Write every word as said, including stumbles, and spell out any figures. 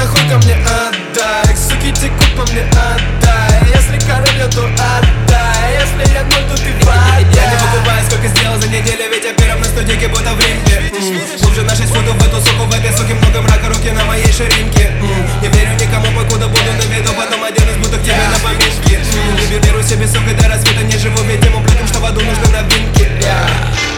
нахуй ко мне отдай. Суки текут по мне, отдай. Если король, то отдай. Если я ноль, то ты вода. Я не покупаю, сколько сделал за неделю, ведь я первым на студике, будто в ринге. Глубже на шесть футов в эту суку, в этой суке много мрака, руки на моей ширинке. Не верю никому, покуда буду на виду, потом один из будто к тебе на поминки. Не беру себе, сука, до рассвета не живу, ведь ему платим, что в аду нужны новинки.